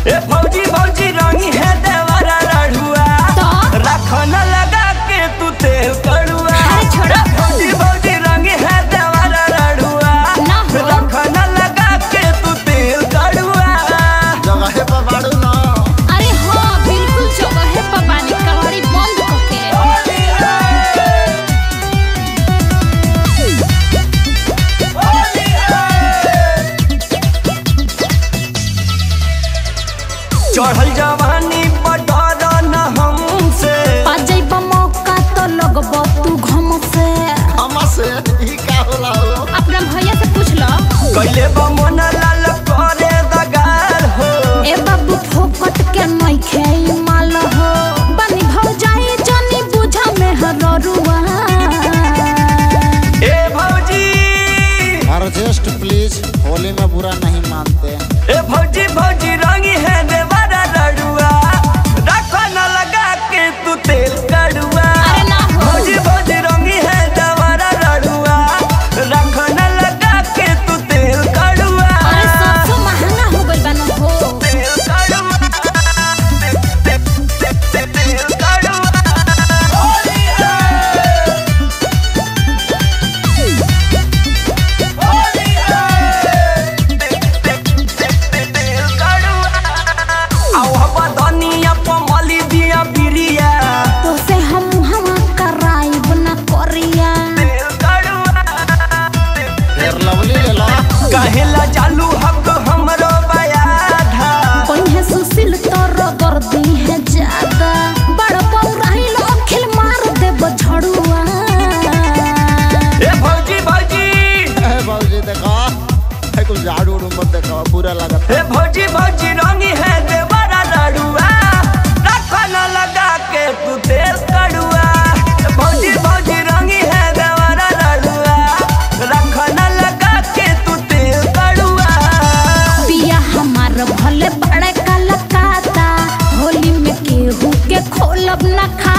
ए भौजी भौजी रंगी है देवरा रढ़ुआ रखन लगा के तू तेल कड़ुआ। ए भौजी भौजी रंगी है देवरा रढ़ुआ रखन लगा के तू तेल कड़ुआ। जगह पे बाड़ू ना। अरे हाँ बिल्कुल जगह पे पानी कवाड़ी बंद करके। चढ़ल जवानी पटारा न हमसे पाजैबा मौका तो लगबो तू घम से। हमसे ई का होला हो? अपना भैया से पूछ लो। कैले बा मन लाल करे दगार हो। ए बाबू फोकट के नहीं खेई माल हो बनी भौ जाई जानी बुझा में हररुआ। ए भौजी एडजस्ट प्लीज, होली में बुरा नहीं मानते। ए भौजी भौजी रंगी है देवरा रड़ुआ रखन लगा के तू तेल कड़ुआ। अरे ना हो। भौजी भौजी रंगी है देवरा रड़ुआ रखन लगा के तू तेल कड़ुआ। अरे सबसे महंगा हो गइल बा न हो। तेल कड़ुआ तेल कड़ुआ। होली है होली है तेल कड़ुआ। आओ हवा धनिया पमली दिया बिरिया तो से हम कराइब न करिया। तेल कड़ुआ। फिर लवली ले लो। कहेला चालू हक हमरो बयाधा कोन्हे सुशील तोर गर्दी है ज्यादा बड़ पौराही लोग खिल मार देब झड़ुआ। ए भौजी भौजी ए बाबूजी देखो, है कुछ झाड़ू उड़ू मत देखो, बुरा लगता। ए भौजी भौजी रंगी है देवरा रड़ुआ रखन लगा के तू तेल कड़ुआ। ए भौजी भौजी रंगी है देवरा रड़ुआ रखन लगा के तू तेल कड़ुआ। पिया हमार भले बड़े कलकाता होली में केहू के खोलब न खा।